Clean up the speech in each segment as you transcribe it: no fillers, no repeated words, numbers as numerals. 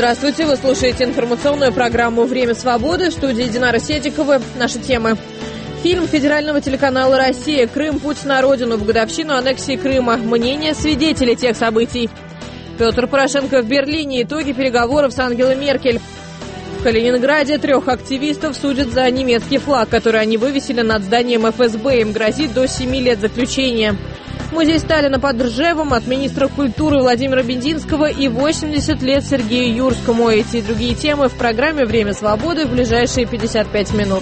Здравствуйте, вы слушаете информационную программу «Время свободы», в студии Динара Седикова. Наши темы. Фильм федерального телеканала «Россия» «Крым. Путь на родину» в годовщину аннексии Крыма. Мнение свидетелей тех событий. Петр Порошенко в Берлине. Итоги переговоров с Ангелой Меркель. В Калининграде 3 активистов судят за немецкий флаг, который они вывесили над зданием ФСБ. Им грозит до 7 лет заключения. Музей Сталина под Ржевом от министра культуры Владимира Бендинского и 80 лет Сергею Юрскому. Эти и другие темы в программе «Время свободы» в ближайшие 55 минут.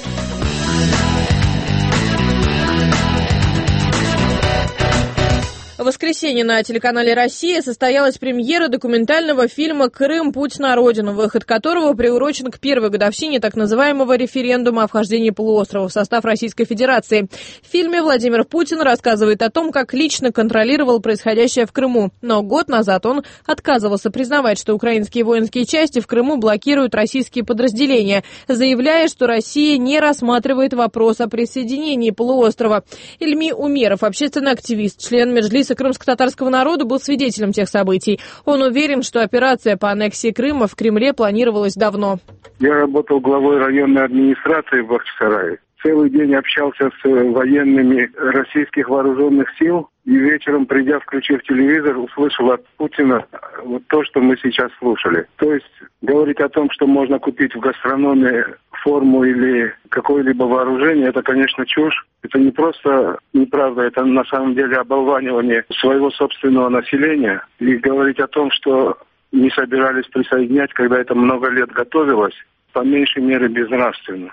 В воскресенье на телеканале «Россия» состоялась премьера документального фильма «Крым. Путь на родину», выход которого приурочен к первой годовщине так называемого референдума о вхождении полуострова в состав Российской Федерации. В фильме Владимир Путин рассказывает о том, как лично контролировал происходящее в Крыму. Но год назад он отказывался признавать, что украинские воинские части в Крыму блокируют российские подразделения, заявляя, что Россия не рассматривает вопрос о присоединении полуострова. Ильми Умеров, общественный активист, член Меджлиса крымско-татарского народа, был свидетелем тех событий. Он уверен, что операция по аннексии Крыма в Кремле планировалась давно. Я работал главой районной администрации в Бахчисарае. Целый день общался с военными российских вооруженных сил. И вечером, придя, включив телевизор, услышал от Путина вот то, что мы сейчас слушали. То есть говорить о том, что можно купить в гастрономе форму или какое-либо вооружение, это, конечно, чушь. Это не просто неправда, это на самом деле оболванивание своего собственного населения. И говорить о том, что не собирались присоединять, когда это много лет готовилось, по меньшей мере безнравственно.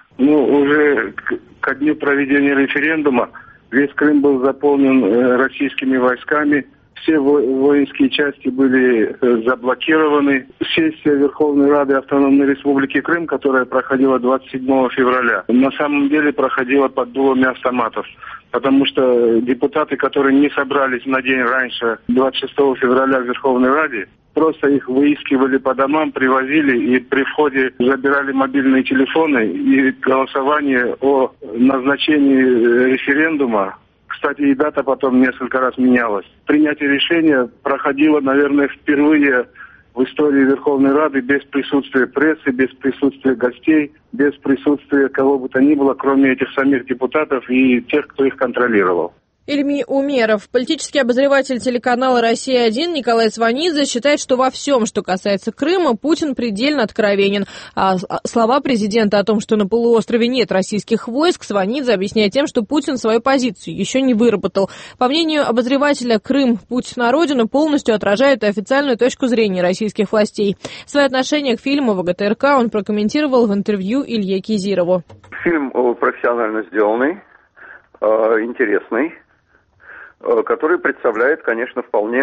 Уже ко дню проведения референдума весь Крым был заполнен российскими войсками. Все воинские части были заблокированы. Сессия Верховной Рады Автономной Республики Крым, которая проходила 27 февраля, на самом деле проходила под дулами автоматов. Потому что депутаты, которые не собрались на день раньше, 26 февраля в Верховной Раде, просто их выискивали по домам, привозили и при входе забирали мобильные телефоны. И голосование о назначении референдума, кстати, и дата потом несколько раз менялась. Принятие решения проходило, наверное, впервые в истории Верховной Рады без присутствия прессы, без присутствия гостей, без присутствия кого бы то ни было, кроме этих самих депутатов и тех, кто их контролировал. Ильми Умеров, политический обозреватель телеканала «Россия-1» Николай Сванидзе считает, что во всем, что касается Крыма, Путин предельно откровенен. А слова президента о том, что на полуострове нет российских войск, Сванидзе объясняет тем, что Путин свою позицию еще не выработал. По мнению обозревателя, Крым, путь на родину полностью отражает официальную точку зрения российских властей. Свое отношение к фильму ВГТРК он прокомментировал в интервью Илье Кизирову. Фильм профессионально сделанный, интересный, который представляет, конечно, вполне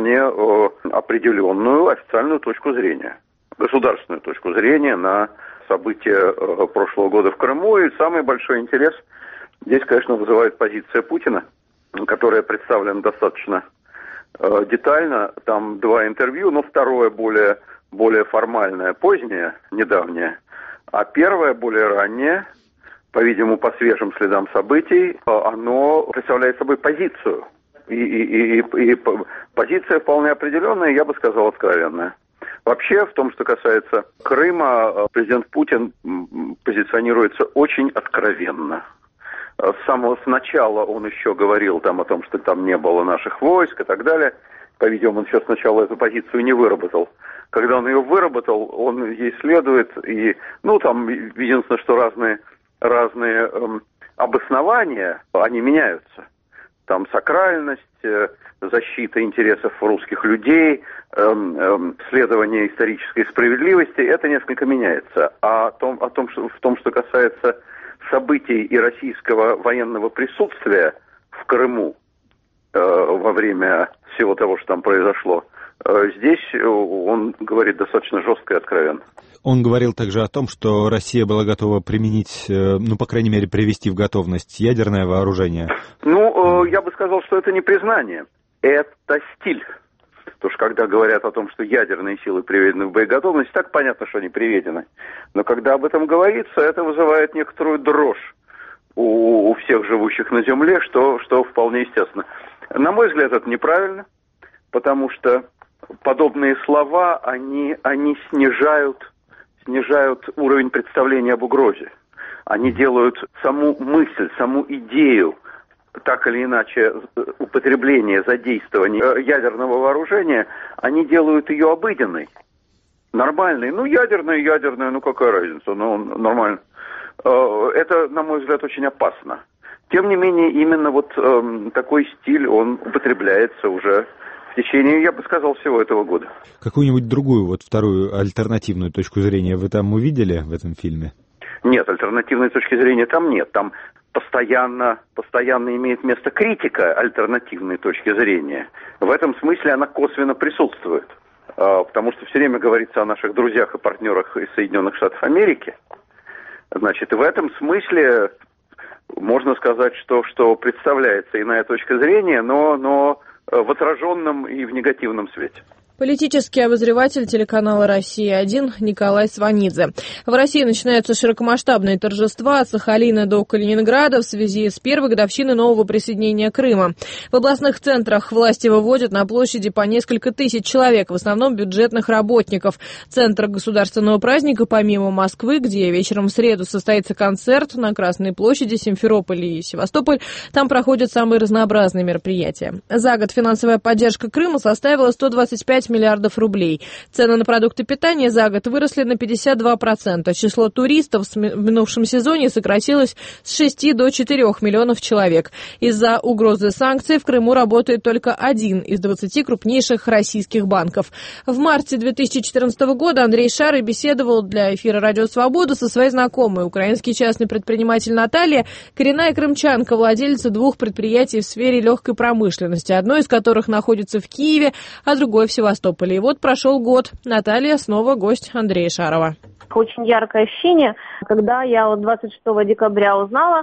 определенную официальную точку зрения, государственную точку зрения на события прошлого года в Крыму. И самый большой интерес здесь, конечно, вызывает позиция Путина, которая представлена достаточно детально. Там 2 интервью, но второе более формальное, позднее, недавнее, а первое более раннее, по-видимому, по свежим следам событий, оно представляет собой позицию. И позиция вполне определенная, я бы сказал, откровенная. Вообще, в том, что касается Крыма, президент Путин позиционируется очень откровенно. С самого начала он еще говорил о том, что там не было наших войск и так далее. По-видимому, он еще сначала эту позицию не выработал. Когда он ее выработал, он ей следует. И, там единственное, что разные обоснования, они меняются. Там сакральность, защита интересов русских людей, следование исторической справедливости, это несколько меняется. А в том, что касается событий и российского военного присутствия в Крыму во время всего того, что там произошло, здесь он говорит достаточно жестко и откровенно. Он говорил также о том, что Россия была готова применить, по крайней мере, привести в готовность ядерное вооружение. Я бы сказал, что это не признание, это стиль. Потому что когда говорят о том, что ядерные силы приведены в боеготовность, так понятно, что они приведены. Но когда об этом говорится, это вызывает некоторую дрожь у всех живущих на Земле, что вполне естественно. На мой взгляд, это неправильно, потому что подобные слова, они снижают уровень представления об угрозе. Они делают саму мысль, саму идею, так или иначе, употребления, задействования ядерного вооружения, они делают ее обыденной, нормальной. Ну, ядерная, ну какая разница, ну, нормально. Это, на мой взгляд, очень опасно. Тем не менее, именно вот такой стиль, он употребляется уже в течение, я бы сказал, всего этого года. Какую-нибудь другую, вот вторую альтернативную точку зрения вы там увидели в этом фильме? Нет, альтернативной точки зрения там нет. Там постоянно имеет место критика альтернативной точки зрения. В этом смысле она косвенно присутствует. Потому что все время говорится о наших друзьях и партнерах из Соединенных Штатов Америки. Значит, в этом смысле можно сказать, что представляется иная точка зрения, но в отраженном и в негативном свете. Политический обозреватель телеканала «Россия-1» Николай Сванидзе. В России начинаются широкомасштабные торжества от Сахалина до Калининграда в связи с первой годовщиной нового присоединения Крыма. В областных центрах власти выводят на площади по несколько тысяч человек, в основном бюджетных работников. Центр государственного праздника, помимо Москвы, где вечером в среду состоится концерт на Красной площади, Симферополь и Севастополь, там проходят самые разнообразные мероприятия. За год финансовая поддержка Крыма составила 125 миллиардов рублей. Цены на продукты питания за год выросли на 52%. Число туристов в минувшем сезоне сократилось с 6 до 4 миллионов человек. Из-за угрозы санкций в Крыму работает только один из 20 крупнейших российских банков. В марте 2014 года Андрей Шарый беседовал для эфира «Радио Свобода» со своей знакомой, украинский частный предприниматель Наталья, коренная крымчанка, владелица 2 предприятий в сфере легкой промышленности, одно из которых находится в Киеве, а другое в Севастополе. И вот прошел год. Наталья снова гость Андрея Шарова. Очень яркое ощущение, когда я 26 декабря узнала,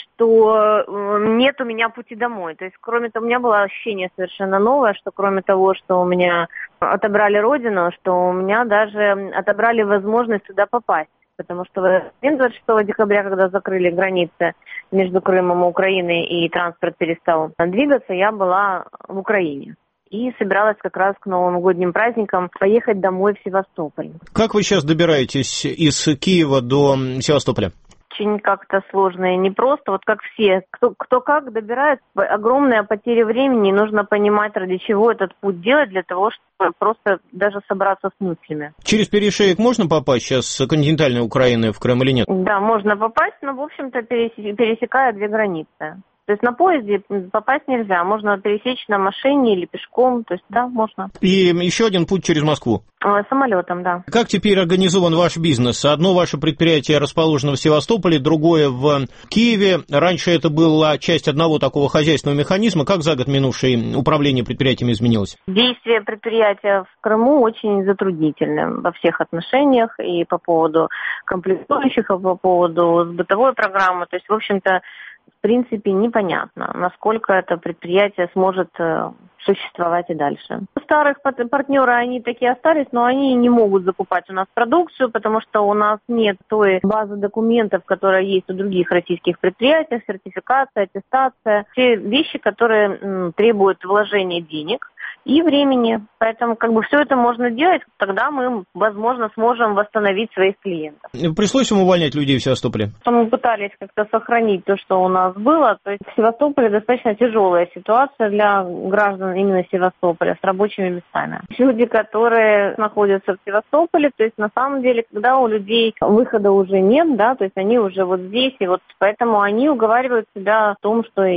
что нет у меня пути домой. То есть, кроме того, у меня было ощущение совершенно новое, что кроме того, что у меня отобрали родину, что у меня даже отобрали возможность туда попасть. Потому что в день 26 декабря, когда закрыли границы между Крымом и Украиной и транспорт перестал двигаться, я была в Украине. И собиралась как раз к новогодним праздникам поехать домой в Севастополь. Как вы сейчас добираетесь из Киева до Севастополя? Очень как-то сложно и непросто. Вот как все, кто как добирается, огромная потеря времени, и нужно понимать, ради чего этот путь делать, для того, чтобы просто даже собраться с мыслями. Через перешеек можно попасть сейчас с континентальной Украины в Крым или нет? Да, можно попасть, но, в общем-то, пересекая 2 границы. То есть на поезде попасть нельзя, можно пересечь на машине или пешком, то есть да, можно. И еще один путь через Москву? Самолетом, да. Как теперь организован ваш бизнес? Одно ваше предприятие расположено в Севастополе, другое в Киеве. Раньше это была часть одного такого хозяйственного механизма. Как за год минувший управление предприятиями изменилось? Действие предприятия в Крыму очень затруднительно во всех отношениях, и по поводу комплектующих, и по поводу бытовой программы. То есть, в общем-то, в принципе, непонятно, насколько это предприятие сможет существовать и дальше. Старых партнеры, они такие остались, но они не могут закупать у нас продукцию, потому что у нас нет той базы документов, которая есть у других российских предприятий, сертификация, аттестация, все вещи, которые требуют вложения денег и времени. Поэтому все это можно делать, тогда мы, возможно, сможем восстановить своих клиентов. Пришлось им увольнять людей в Севастополе? Мы пытались как-то сохранить то, что у нас было. То есть в Севастополе достаточно тяжелая ситуация для граждан именно Севастополя с рабочими местами. Люди, которые находятся в Севастополе, то есть на самом деле, когда у людей выхода уже нет, да, то есть они уже вот здесь, и вот поэтому они уговаривают себя в том, что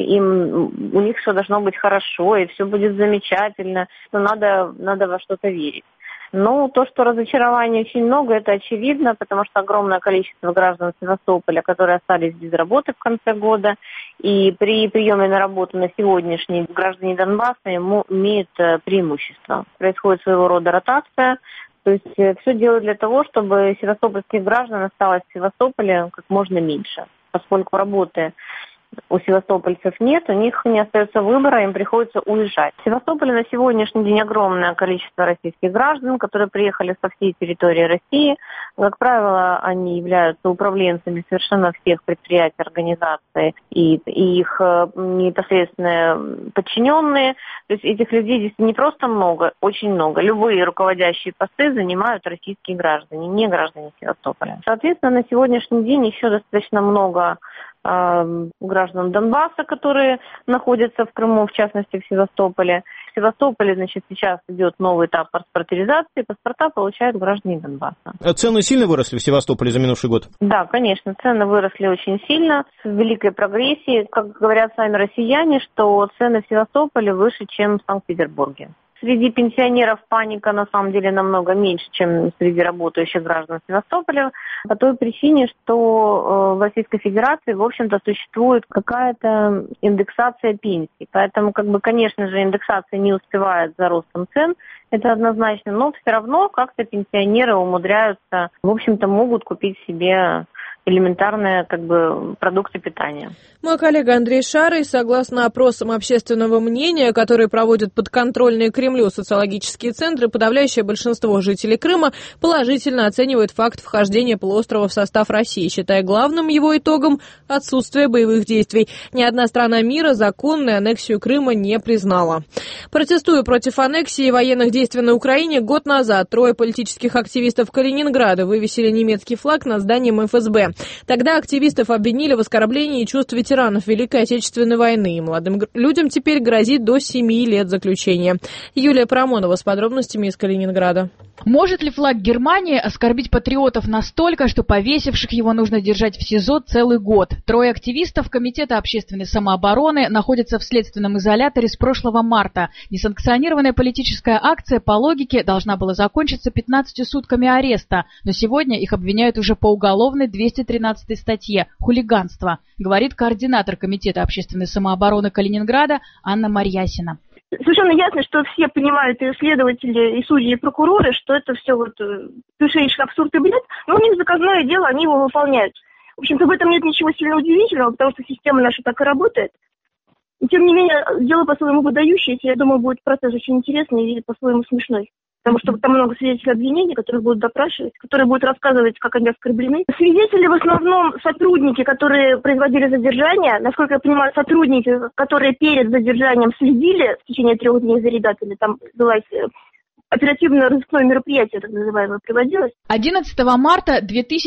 у них все должно быть хорошо, и все будет замечательно, что надо во что-то верить. Но то, что разочарований очень много, это очевидно, потому что огромное количество граждан Севастополя, которые остались без работы в конце года, и при приеме на работу на сегодняшний граждане Донбасса имеют преимущество. Происходит своего рода ротация, то есть все делают для того, чтобы севастопольских граждан осталось в Севастополе как можно меньше, поскольку работы у севастопольцев нет, у них не остается выбора, им приходится уезжать. В Севастополе на сегодняшний день огромное количество российских граждан, которые приехали со всей территории России. Как правило, они являются управленцами совершенно всех предприятий, организаций и их непосредственные подчиненные. То есть этих людей здесь не просто много, очень много. Любые руководящие посты занимают российские граждане, не граждане Севастополя. Соответственно, на сегодняшний день еще достаточно много граждан Донбасса, которые находятся в Крыму, в частности в Севастополе. В Севастополе, сейчас идет новый этап паспортизации, паспорта получают граждане Донбасса. Цены сильно выросли в Севастополе за минувший год? Да, конечно, цены выросли очень сильно, с великой прогрессией. Как говорят сами россияне, что цены в Севастополе выше, чем в Санкт-Петербурге. Среди пенсионеров паника на самом деле намного меньше, чем среди работающих граждан Севастополя, по той причине, что в Российской Федерации, в общем-то, существует какая-то индексация пенсий. Поэтому, конечно же, индексация не успевает за ростом цен, это однозначно, но все равно как-то пенсионеры умудряются, в общем-то, могут купить себе элементарные продукты питания. Мой коллега Андрей Шарый, согласно опросам общественного мнения, которые проводят подконтрольные Кремлю социологические центры, подавляющее большинство жителей Крыма положительно оценивает факт вхождения полуострова в состав России, считая главным его итогом отсутствие боевых действий. Ни одна страна мира законную аннексию Крыма не признала. Протестуя против аннексии и военных действий на Украине, год назад 3 политических активистов Калининграда вывесили немецкий флаг над зданием ФСБ. Тогда активистов обвинили в оскорблении чувств ветеранов Великой Отечественной войны. Молодым людям теперь грозит до 7 лет заключения. Юлия Парамонова с подробностями из Калининграда. Может ли флаг Германии оскорбить патриотов настолько, что повесивших его нужно держать в СИЗО целый год? 3 активистов Комитета общественной самообороны находятся в следственном изоляторе с прошлого марта. Несанкционированная политическая акция, по логике, должна была закончиться 15 сутками ареста, но сегодня их обвиняют уже по уголовной 213 статье «Хулиганство», говорит координатор Комитета общественной самообороны Калининграда Анна Марьясина. Совершенно ясно, что все понимают, и следователи, и судьи, и прокуроры, что это все совершеннейший абсурд и бред, но у них заказное дело, они его выполняют. В общем-то, в этом нет ничего сильно удивительного, потому что система наша так и работает. И, тем не менее, дело по-своему выдающееся, я думаю, будет процесс очень интересный и по-своему смешной. Потому что там много свидетелей обвинений, которых будут допрашивать, которые будут рассказывать, как они оскорблены. Свидетели в основном сотрудники, которые производили задержание. Насколько я понимаю, сотрудники, которые перед задержанием следили в течение 3 дней за ребятами. Там была оперативно-розыскное мероприятие, так называемое, проводилось. 11 марта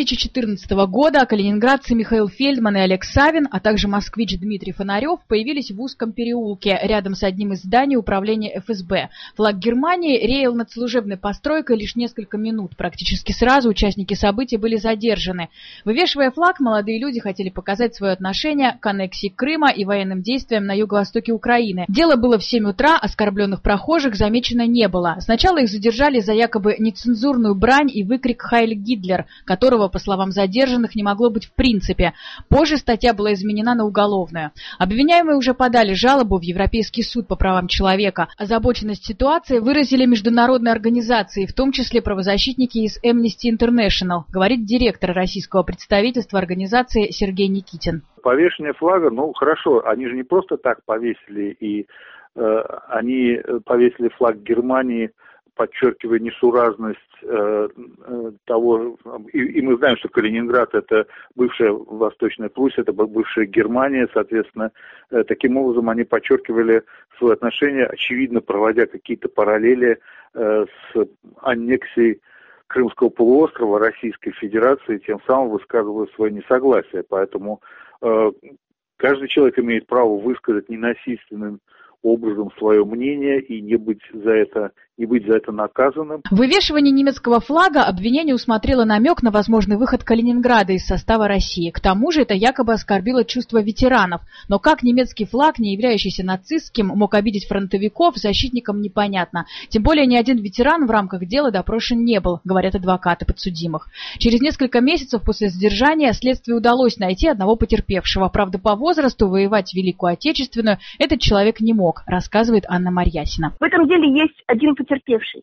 2014 года калининградцы Михаил Фельдман и Олег Савин, а также москвич Дмитрий Фонарев появились в узком переулке рядом с одним из зданий управления ФСБ. Флаг Германии реял над служебной постройкой лишь несколько минут. Практически сразу участники событий были задержаны. Вывешивая флаг, молодые люди хотели показать свое отношение к аннексии Крыма и военным действиям на юго-востоке Украины. Дело было в 7 утра, оскорбленных прохожих замечено не было. Сначала их задержали за якобы нецензурную брань и выкрик «Хайль Гитлер», которого, по словам задержанных, не могло быть в принципе. Позже статья была изменена на уголовную. Обвиняемые уже подали жалобу в Европейский суд по правам человека. Озабоченность ситуацией выразили международные организации, в том числе правозащитники из Amnesty International, говорит директор российского представительства организации Сергей Никитин. Повешение флага, хорошо, они же не просто так повесили, они повесили флаг Германии, подчеркивая несуразность того, и мы знаем, что Калининград — это бывшая Восточная Пруссия, это бывшая Германия, соответственно, таким образом они подчеркивали свое отношение, очевидно, проводя какие-то параллели с аннексией Крымского полуострова Российской Федерации, тем самым высказывая свое несогласие. Поэтому каждый человек имеет право высказать ненасильственным образом свое мнение и не быть за это наказанным. В вывешивании немецкого флага обвинение усмотрело намек на возможный выход Калининграда из состава России. К тому же это якобы оскорбило чувства ветеранов. Но как немецкий флаг, не являющийся нацистским, мог обидеть фронтовиков, защитникам непонятно. Тем более ни один ветеран в рамках дела допрошен не был, говорят адвокаты подсудимых. Через несколько месяцев после задержания следствию удалось найти одного потерпевшего. Правда, по возрасту воевать в Великую Отечественную этот человек не мог, рассказывает Анна Марьясина. В этом деле есть один потерпевший.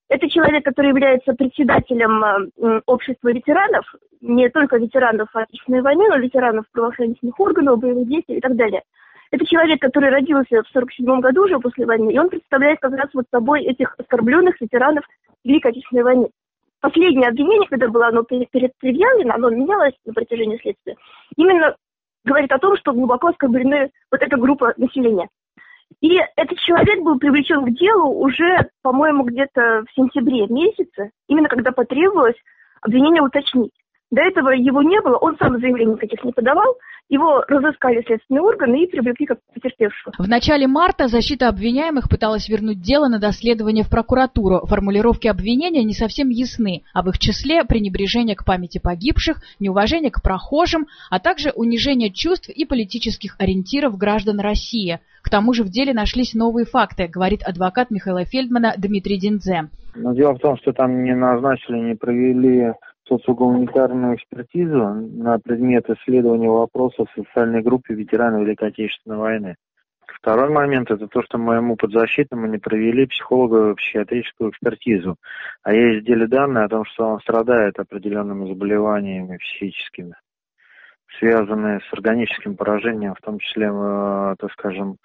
Это человек, который является председателем общества ветеранов, не только ветеранов Отечественной войны, но и ветеранов правоохранительных органов, боевых действий и так далее. Это человек, который родился в 1947 году уже после войны, и он представляет как раз вот собой этих оскорбленных ветеранов Великой Отечественной войны. Последнее обвинение, когда было оно предъявлено, оно менялось на протяжении следствия, именно говорит о том, что глубоко оскорблены вот эта группа населения. И этот человек был привлечен к делу уже, по-моему, где-то в сентябре месяце, именно когда потребовалось обвинение уточнить. До этого его не было, он сам заявлений никаких не подавал, его разыскали следственные органы и привлекли как потерпевшего. В начале марта защита обвиняемых пыталась вернуть дело на доследование в прокуратуру. Формулировки обвинения не совсем ясны, а в их числе пренебрежение к памяти погибших, неуважение к прохожим, а также унижение чувств и политических ориентиров граждан России. К тому же в деле нашлись новые факты, говорит адвокат Михаила Фельдмана Дмитрий Динзе. Но дело в том, что там не назначили, не провели социогуманитарную экспертизу на предмет исследования вопросов социальной группы ветеранов Великой Отечественной войны. Второй момент – это то, что моему подзащитному не провели психолого-психиатрическую экспертизу. А есть в деле данные о том, что он страдает определенными заболеваниями психическими, связанные с органическим поражением, в том числе, так скажем,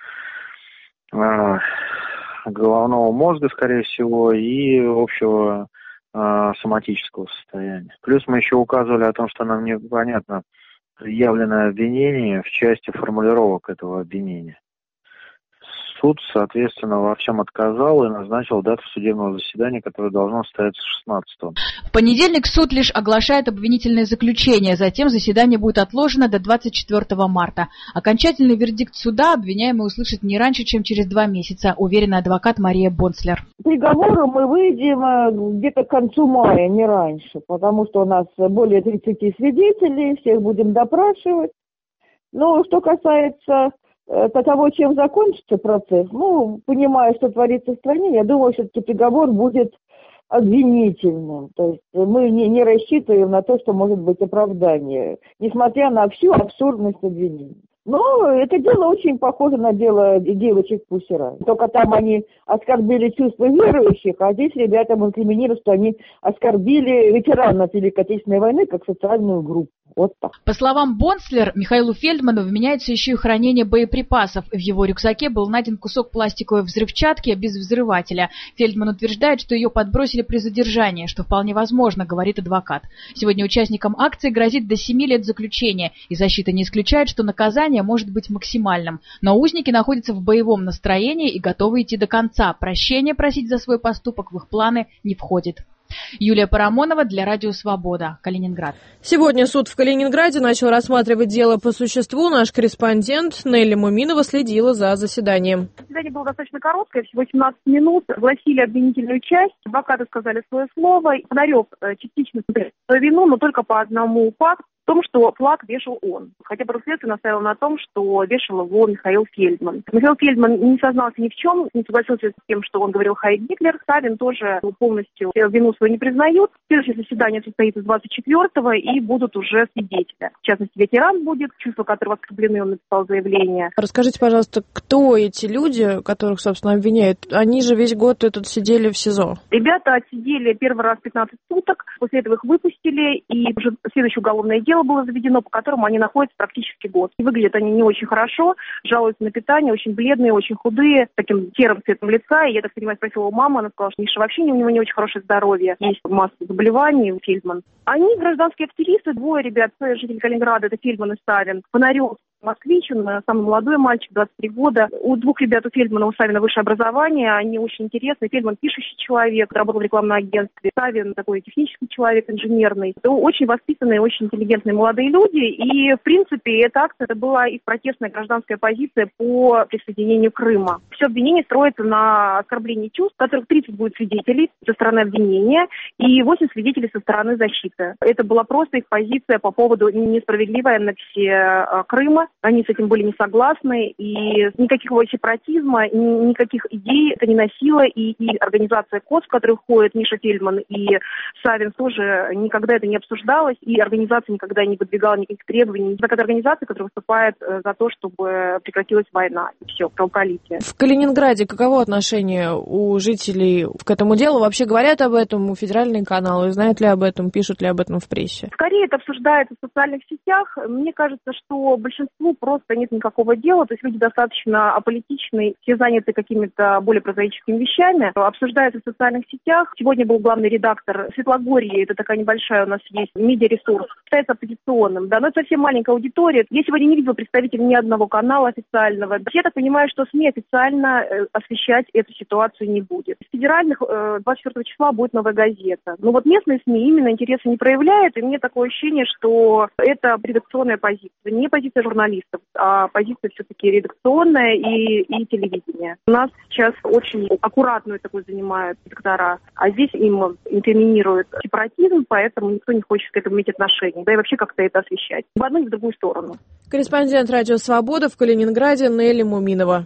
головного мозга, скорее всего, и общего соматического состояния. Плюс мы еще указывали о том, что нам непонятно предъявленное обвинение в части формулировок этого обвинения. Суд, соответственно, во всем отказал и назначил дату судебного заседания, которое должно состояться 16-го. В понедельник суд лишь оглашает обвинительное заключение, затем заседание будет отложено до 24 марта. Окончательный вердикт суда обвиняемый услышит не раньше, чем через 2 месяца, уверена адвокат Мария Бонслер. К приговору мы выйдем где-то к концу мая, не раньше, потому что у нас более 30 свидетелей, всех будем допрашивать. Но что касается того, чем закончится процесс, понимая, что творится в стране, я думаю, все-таки приговор будет обвинительным. То есть мы не рассчитываем на то, что может быть оправдание, несмотря на всю абсурдность обвинений. Но это дело очень похоже на дело девочек Пусера. Только там они оскорбили чувства верующих, а здесь ребятам инкриминируют, что они оскорбили ветеранов Великой Отечественной войны как социальную группу. Вот так. По словам Бонслер, Михаилу Фельдману вменяется еще и хранение боеприпасов. В его рюкзаке был найден кусок пластиковой взрывчатки без взрывателя. Фельдман утверждает, что ее подбросили при задержании, что вполне возможно, говорит адвокат. Сегодня участникам акции грозит до 7 лет заключения, и защита не исключает, что наказание может быть максимальным. Но узники находятся в боевом настроении и готовы идти до конца. Прощения просить за свой поступок в их планы не входит. Юлия Парамонова для Радио Свобода, Калининград. Сегодня суд в Калининграде начал рассматривать дело по существу. Наш корреспондент Нелли Муминова следила за заседанием. Заседание было достаточно короткое, всего 18 минут. Огласили обвинительную часть, адвокаты сказали свое слово. Фонарев частично признал свою вину, но только по одному факту. В том, что флаг вешал он. Хотя бы следствие настаивало на том, что вешал его Михаил Фельдман. Михаил Фельдман не сознался ни в чем, не согласился с тем, что он говорил «Хайль Гитлер». Савин тоже полностью вину свою не признает. Следующее заседание состоится 24-го, и будут уже свидетели. В частности, ветеран будет, чувства которого оскорблены, он написал заявление. Расскажите, пожалуйста, кто эти люди, которых, собственно, обвиняют? Они же весь год тут сидели в СИЗО. Ребята отсидели первый раз 15 суток, после этого их выпустили, и уже следующее уголовное дело было заведено, по которому они находятся практически год. И выглядят они не очень хорошо, жалуются на питание, очень бледные, очень худые, с таким серым цветом лица. И я так понимаю, спросила у мамы, она сказала, что Миша вообще у него не очень хорошее здоровье, есть масса заболеваний у Фельдман. Они гражданские активисты, 2 ребят, жители Калининграда, это Фельдман и Савин. Фонарев, москвич, он самый молодой мальчик, 23 года. У 2 ребят, у Фельдмана, у Савина высшее образование, они очень интересные. Фельдман пишущий человек, работал в рекламном агентстве. Савин такой технический человек, инженерный. Это очень воспитанные, очень интеллигентные молодые люди. И, в принципе, эта акция, это была их протестная гражданская позиция по присоединению Крыма. Все обвинение строится на оскорблении чувств, в которых 30 будет свидетелей со стороны обвинения и 8 свидетелей со стороны защиты. Это была просто их позиция по поводу несправедливой аннексии Крыма. Они с этим были не согласны, и никакого сепаратизма, никаких идей это не носило, и организация КОС, в которую входит Миша Фельдман и Савин, тоже никогда это не обсуждалось, и организация никогда не выдвигала никаких требований. Такая организация, которая выступает за то, чтобы прекратилась война, и все, кровопролитие. В Калининграде каково отношение у жителей к этому делу? Вообще говорят об этом у федеральные каналы? Знают ли об этом? Пишут ли об этом в прессе? Скорее это обсуждается в социальных сетях. Мне кажется, что большинству просто нет никакого дела. То есть люди достаточно аполитичны, все заняты какими-то более прозаическими вещами. Обсуждается в социальных сетях. Сегодня был главный редактор Светлогорье. Это такая небольшая у нас есть медиаресурс. Считается оппозиционным. Да, но это совсем маленькая аудитория. Я сегодня не видела представителей ни одного канала официального. Я так понимаю, что СМИ официально освещать эту ситуацию не будет. Из федеральных 24 числа будет «Новая газета». Но вот местные СМИ именно интереса не проявляют, и мне такое ощущение, что это редакционная позиция. Не позиция журналистов, а позиция все-таки редакционная и телевидения. У нас сейчас очень аккуратную такую занимают редактора, а здесь им инкриминируют сепаратизм, поэтому никто не хочет к этому иметь отношения, да и вообще как-то это освещать. В одну и в другую сторону. Корреспондент «Радио Свобода» в Калининграде Нелли Муминова.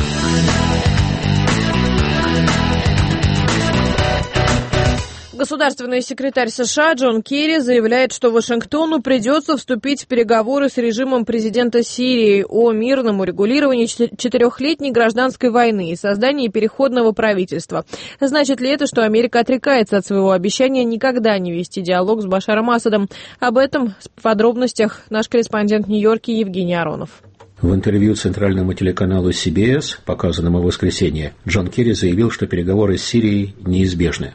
Государственный секретарь США Джон Керри заявляет, что Вашингтону придется вступить в переговоры с режимом президента Сирии о мирном урегулировании 4-летней гражданской войны и создании переходного правительства. Значит ли это, что Америка отрекается от своего обещания никогда не вести диалог с Башаром Асадом? Об этом в подробностях наш корреспондент в Нью-Йорке Евгений Аронов. В интервью центральному телеканалу CBS, показанному в воскресенье, Джон Керри заявил, что переговоры с Сирией неизбежны.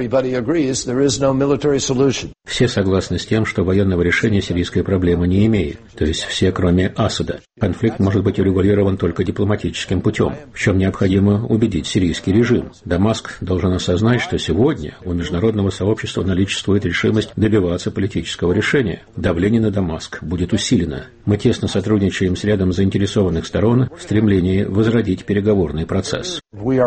Все согласны с тем, что военного решения сирийская проблема не имеет, то есть все, кроме Асада. Конфликт может быть урегулирован только дипломатическим путем, в чем необходимо убедить сирийский режим. Дамаск должен осознать, что сегодня у международного сообщества наличествует решимость добиваться политического решения. Давление на Дамаск будет усилено. Мы тесно сотрудничаем с рядом заинтересованных сторон в стремлении возродить переговорный процесс.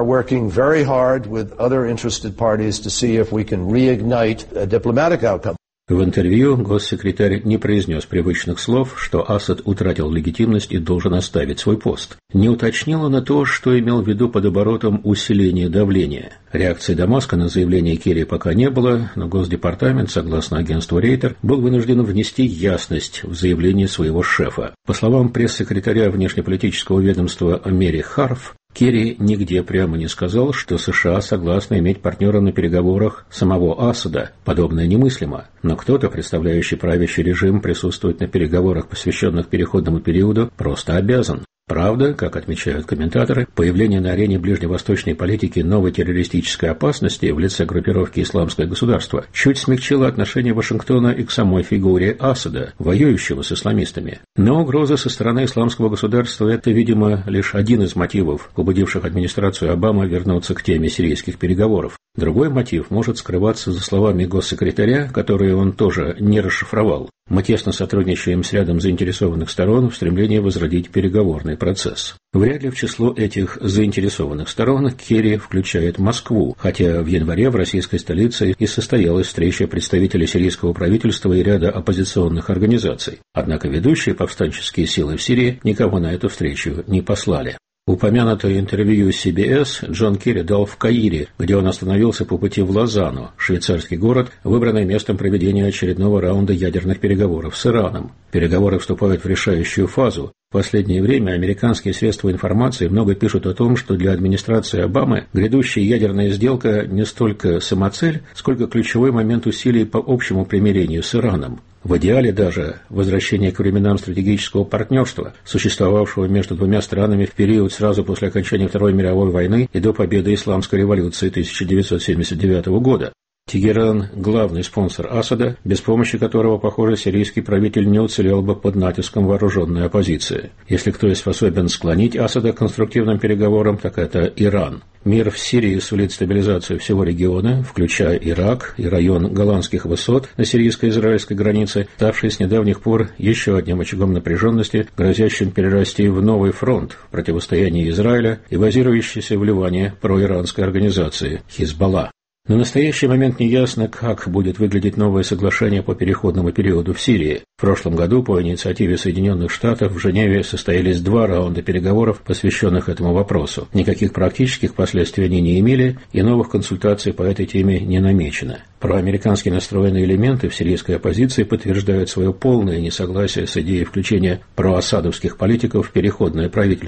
To see if we can reignite a diplomatic outcome. В интервью госсекретарь не произнес привычных слов, что Асад утратил легитимность и должен оставить свой пост. Не уточнил он и то, что имел в виду под оборотом усиления давления. Реакции Дамаска на заявление Керри пока не было, но Госдепартамент, согласно агентству Рейтер, был вынужден внести ясность в заявление своего шефа. По словам пресс-секретаря внешнеполитического ведомства Мэри Харф, Керри нигде прямо не сказал, что США согласны иметь партнера на переговорах самого Асада. Подобное немыслимо. Но кто-то, представляющий правящий режим, присутствовать на переговорах, посвященных переходному периоду, просто обязан. Правда, как отмечают комментаторы, появление на арене ближневосточной политики новой террористической опасности в лице группировки «Исламское государство» чуть смягчило отношение Вашингтона и к самой фигуре Асада, воюющего с исламистами. Но угроза со стороны «Исламского государства» – это, видимо, лишь один из мотивов, побудивших администрацию Обамы вернуться к теме сирийских переговоров. Другой мотив может скрываться за словами госсекретаря, которые он тоже не расшифровал. Мы тесно сотрудничаем с рядом заинтересованных сторон в стремлении возродить переговорный процесс. Вряд ли в число этих заинтересованных сторон Керри включает Москву, хотя в январе в российской столице и состоялась встреча представителей сирийского правительства и ряда оппозиционных организаций. Однако ведущие повстанческие силы в Сирии никого на эту встречу не послали. Упомянутое интервью CBS Джон Керри дал в Каире, где он остановился по пути в Лозанну, швейцарский город, выбранный местом проведения очередного раунда ядерных переговоров с Ираном. Переговоры вступают в решающую фазу. В последнее время американские средства информации много пишут о том, что для администрации Обамы грядущая ядерная сделка не столько самоцель, сколько ключевой момент усилий по общему примирению с Ираном. В идеале даже возвращение к временам стратегического партнерства, существовавшего между двумя странами в период сразу после окончания Второй мировой войны и до победы Исламской революции 1979 года. Тегеран – главный спонсор Асада, без помощи которого, похоже, сирийский правитель не уцелел бы под натиском вооруженной оппозиции. Если кто и способен склонить Асада к конструктивным переговорам, так это Иран. Мир в Сирии сулит стабилизацию всего региона, включая Ирак и район Голландских высот на сирийско-израильской границе, ставший с недавних пор еще одним очагом напряженности, грозящим перерасти в новый фронт в противостоянии Израиля и базирующейся в Ливане проиранской организации Хизбалла. На настоящий момент неясно, как будет выглядеть новое соглашение по переходному периоду в Сирии. В прошлом году по инициативе Соединенных Штатов в Женеве состоялись 2 раунда переговоров, посвященных этому вопросу. Никаких практических последствий они не имели, и новых консультаций по этой теме не намечено. Проамерикански настроенные элементы в сирийской оппозиции подтверждают свое полное несогласие с идеей включения проасадовских политиков в переходное правительство.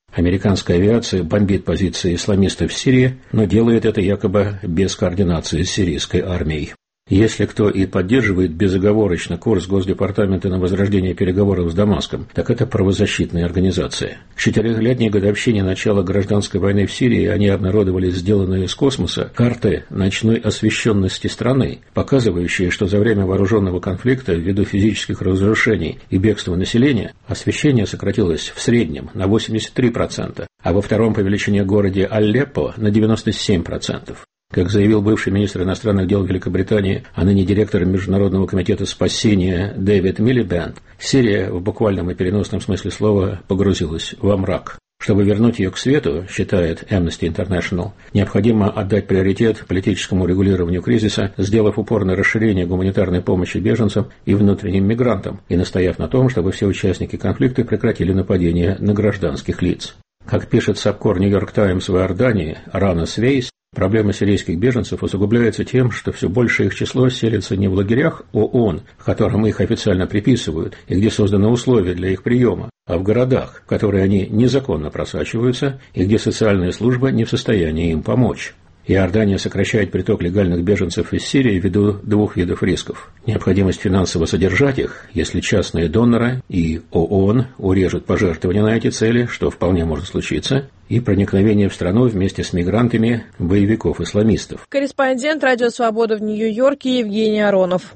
Американская авиация бомбит позиции исламистов в Сирии, но делает это якобы без координации с сирийской армией. Если кто и поддерживает безоговорочно курс Госдепартамента на возрождение переговоров с Дамаском, так это правозащитная организация. К 4-летней годовщине начала гражданской войны в Сирии они обнародовали сделанные из космоса карты ночной освещенности страны, показывающие, что за время вооруженного конфликта ввиду физических разрушений и бегства населения освещение сократилось в среднем на 83%, а во втором по величине городе Алеппо на 97%. Как заявил бывший министр иностранных дел Великобритании, а ныне директор Международного комитета спасения Дэвид Милибэнд, Сирия в буквальном и переносном смысле слова погрузилась во мрак. Чтобы вернуть ее к свету, считает Amnesty International, необходимо отдать приоритет политическому регулированию кризиса, сделав упор на расширение гуманитарной помощи беженцам и внутренним мигрантам, и настояв на том, чтобы все участники конфликта прекратили нападения на гражданских лиц. Как пишет САПКОР Нью-Йорк Таймс в Иордании Рана Свейс, проблема сирийских беженцев усугубляется тем, что все большее их число селится не в лагерях ООН, к которым их официально приписывают и где созданы условия для их приема, а в городах, в которые они незаконно просачиваются и где социальная служба не в состоянии им помочь. Иордания сокращает приток легальных беженцев из Сирии ввиду двух видов рисков. Необходимость финансово содержать их, если частные доноры и ООН урежут пожертвования на эти цели, что вполне может случиться, и проникновение в страну вместе с мигрантами боевиков-исламистов. Корреспондент «Радио Свобода» в Нью-Йорке Евгений Аронов.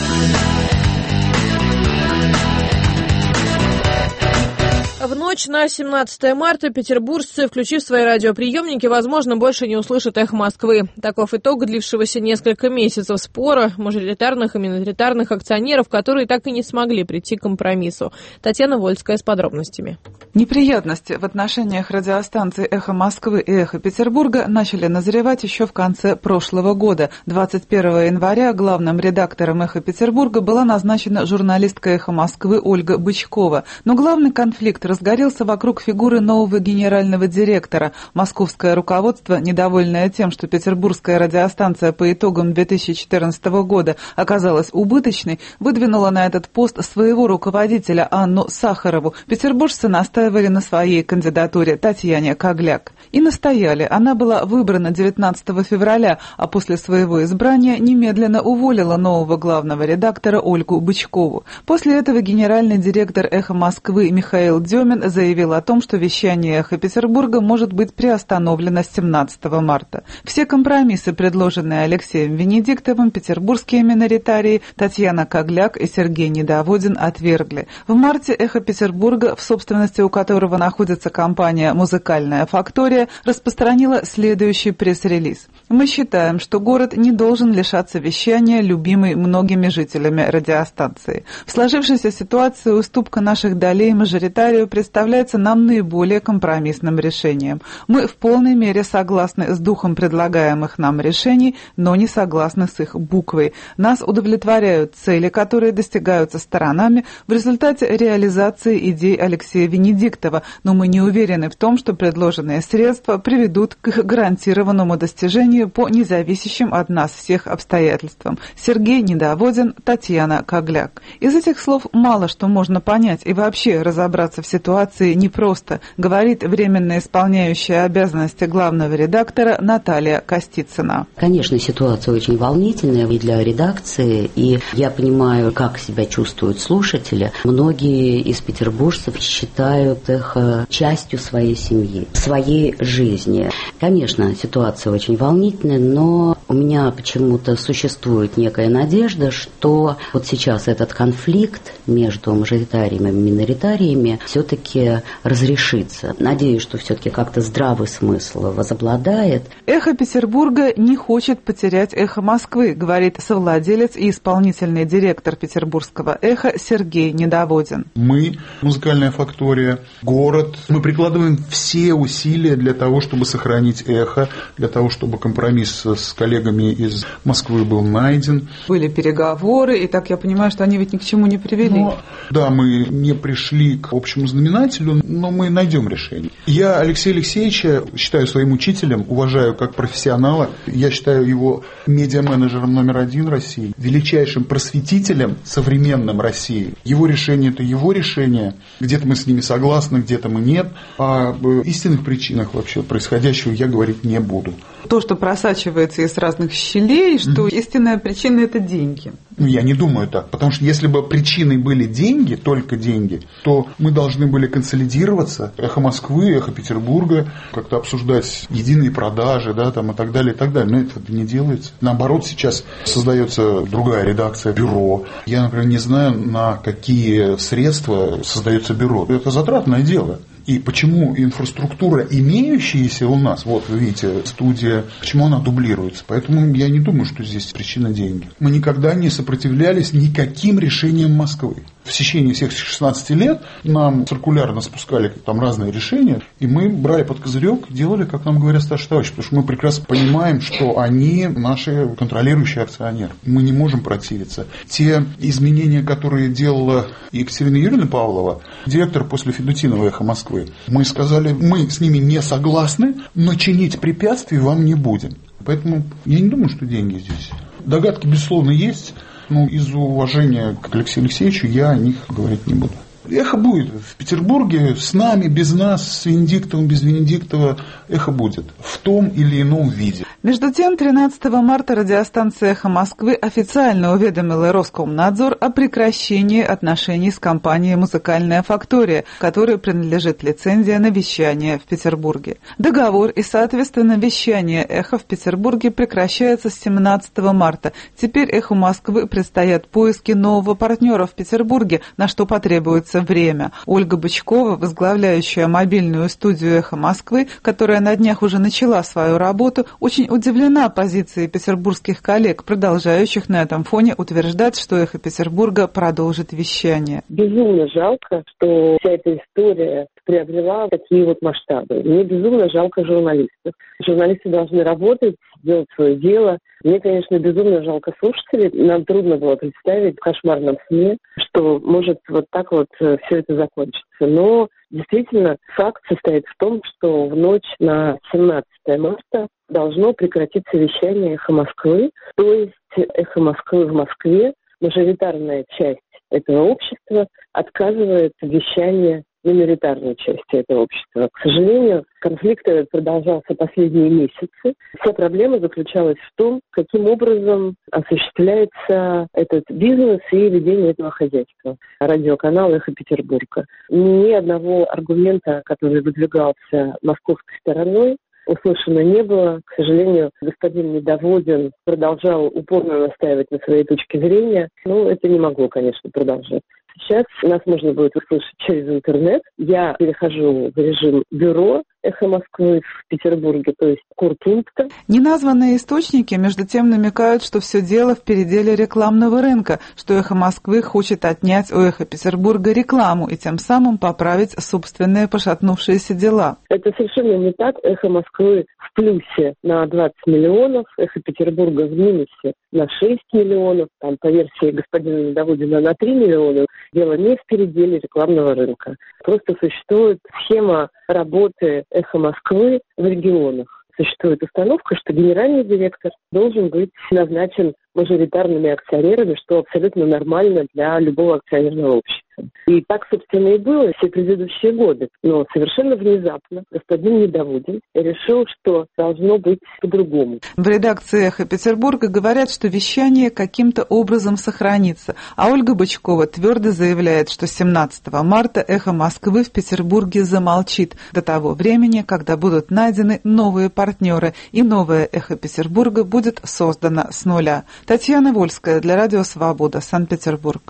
В ночь на 17 марта петербуржцы, включив свои радиоприемники, возможно, больше не услышат «Эхо Москвы». Таков итог длившегося несколько месяцев спора мажоритарных и миноритарных акционеров, которые так и не смогли прийти к компромиссу. Татьяна Вольская с подробностями. Неприятности в отношениях радиостанций «Эхо Москвы» и «Эхо Петербурга» начали назревать еще в конце прошлого года. 21 января главным редактором «Эхо Петербурга» была назначена журналистка «Эхо Москвы» Ольга Бычкова. Но главный конфликт разгорелся вокруг фигуры нового генерального директора. Московское руководство, недовольное тем, что петербургская радиостанция по итогам 2014 года оказалась убыточной, выдвинуло на этот пост своего руководителя Анну Сахарову. Петербуржцы настаивали на своей кандидатуре Татьяне Когляк. И настояли. Она была выбрана 19 февраля, а после своего избрания немедленно уволила нового главного редактора Ольгу Бычкову. После этого генеральный директор «Эхо Москвы» Михаил Демин заявил о том, что вещание «Эхо Петербурга» может быть приостановлено с 17 марта. Все компромиссы, предложенные Алексеем Венедиктовым, петербургские миноритарии Татьяна Когляк и Сергей Недоводин отвергли. В марте «Эхо Петербурга», в собственности у которого находится компания «Музыкальная фактория», распространила следующий пресс-релиз. Мы считаем, что город не должен лишаться вещания, любимой многими жителями радиостанции. В сложившейся ситуации уступка наших долей мажоритарию представляется нам наиболее компромиссным решением. Мы в полной мере согласны с духом предлагаемых нам решений, но не согласны с их буквой. Нас удовлетворяют цели, которые достигаются сторонами в результате реализации идей Алексея Венедиктова, но мы не уверены в том, что предложенные средства приведут к их гарантированному достижению по независящим от нас всех обстоятельствам. Сергей Недоводин, Татьяна Когляк. Из этих слов мало что можно понять и вообще разобраться в ситуации непросто, говорит временно исполняющая обязанности главного редактора Наталья Костицына. Конечно, ситуация очень волнительная и для редакции, и я понимаю, как себя чувствуют слушатели. Многие из петербуржцев считают «Эхо» частью своей семьи, своей жизни. Конечно, ситуация очень волнительная, но у меня почему-то существует некая надежда, что вот сейчас этот конфликт между мажоритариями и миноритариями все-таки разрешится. Надеюсь, что все-таки как-то здравый смысл возобладает. «Эхо Петербурга» не хочет потерять «Эхо Москвы», говорит совладелец и исполнительный директор петербургского «Эхо» Сергей Недоводин. Мы, музыкальная фактория, город, мы прикладываем все усилия для того, чтобы сохранить «Эхо», для того, чтобы компромисс с коллегами из Москвы был найден. Были переговоры, и так я понимаю, что они ведь ни к чему не привели. Да, мы не пришли к общему знаменателю. знаменателю, но мы найдем решение. Я Алексея Алексеевича считаю своим учителем, уважаю как профессионала. Я считаю его медиа-менеджером номер 1 России, величайшим просветителем современным России. Его решение – это его решение. Где-то мы с ними согласны, где-то мы нет. Об истинных причинах вообще происходящего я говорить не буду. То, что просачивается из разных щелей, что истинная причина – это деньги. Я не думаю так, потому что если бы причиной были деньги, только деньги, то мы должны были консолидироваться, «Эхо Москвы», «Эхо Петербурга», как-то обсуждать единые продажи, да, там, и так далее, и так далее. Но это не делается. Наоборот, сейчас создается другая редакция, бюро. Я, например, не знаю, на какие средства создается бюро. Это затратное дело. И почему инфраструктура, имеющаяся у нас, вот вы видите, студия, почему она дублируется? Поэтому я не думаю, что здесь причина деньги. Мы никогда не сопротивлялись никаким решениям Москвы. В течение всех 16 лет нам циркулярно спускали там разные решения, и мы брали под козырек, делали, как нам говорят старшие товарищи, потому что мы прекрасно понимаем, что они наши контролирующие акционеры. Мы не можем противиться. Те изменения, которые делала Екатерина Юрьевна Павлова, директор после Федутинова «Эхо Москвы», мы сказали, мы с ними не согласны, но чинить препятствий вам не будем. Поэтому я не думаю, что деньги здесь. Догадки, безусловно, есть. Но из-за уважения к Алексею Алексеевичу я о них говорить не буду. Эхо будет в Петербурге, с нами, без нас, с Венедиктовым, без Венедиктова. Эхо будет в том или ином виде. Между тем, 13 марта радиостанция «Эхо Москвы» официально уведомила Роскомнадзор о прекращении отношений с компанией «Музыкальная фактория», которой принадлежит лицензия на вещание в Петербурге. Договор и, соответственно, вещание «Эхо» в Петербурге прекращается с 17 марта. Теперь «Эхо Москвы» предстоят поиски нового партнера в Петербурге, на что потребуется время. Ольга Бычкова, возглавляющая мобильную студию «Эхо Москвы», которая на днях уже начала свою работу, очень удивлена позицией петербургских коллег, продолжающих на этом фоне утверждать, что «Эхо Петербурга» продолжит вещание. Безумно жалко, что вся эта история приобрела такие вот масштабы. Мне безумно жалко журналистов. Журналисты должны работать, делать свое дело. Мне, конечно, безумно жалко слушателей. Нам трудно было представить в кошмарном сне, что может вот так вот все это закончиться. Но действительно факт состоит в том, что в ночь на 17 марта должно прекратиться вещание «Эхо Москвы», то есть «Эхо Москвы» в Москве, мажоритарная часть этого общества отказывает вещание миноритарной части этого общества. К сожалению, конфликт этот продолжался последние месяцы. Вся проблема заключалась в том, каким образом осуществляется этот бизнес и ведение этого хозяйства. Радиоканал «Эхо Петербурга». Ни одного аргумента, который выдвигался московской стороной, услышано не было. К сожалению, господин Недоводин продолжал упорно настаивать на своей точке зрения, но это не могло, конечно, продолжаться. Сейчас нас можно будет услышать через интернет. Я перехожу в режим бюро «Эхо Москвы» в Петербурге, то есть курпункта. Неназванные источники, между тем, намекают, что все дело в переделе рекламного рынка, что «Эхо Москвы» хочет отнять у «Эхо Петербурга» рекламу и тем самым поправить собственные пошатнувшиеся дела. Это совершенно не так. «Эхо Москвы» в плюсе на 20 миллионов, «Эхо Петербурга» в минусе на 6 миллионов, там, по версии господина Недоводина, на 3 миллиона. Дело не в переделе рекламного рынка. Просто существует схема работы «Эхо Москвы» в регионах. Существует установка, что генеральный директор должен быть назначен мажоритарными акционерами, что абсолютно нормально для любого акционерного общества. И так, собственно, и было все предыдущие годы. Но совершенно внезапно господин Недоводин решил, что должно быть по-другому. В редакции «Эхо Петербурга» говорят, что вещание каким-то образом сохранится. А Ольга Бычкова твердо заявляет, что 17 марта «Эхо Москвы» в Петербурге замолчит до того времени, когда будут найдены новые партнеры, и новое «Эхо Петербурга» будет создано с нуля. Татьяна Вольская для Радио Свобода, Санкт-Петербург.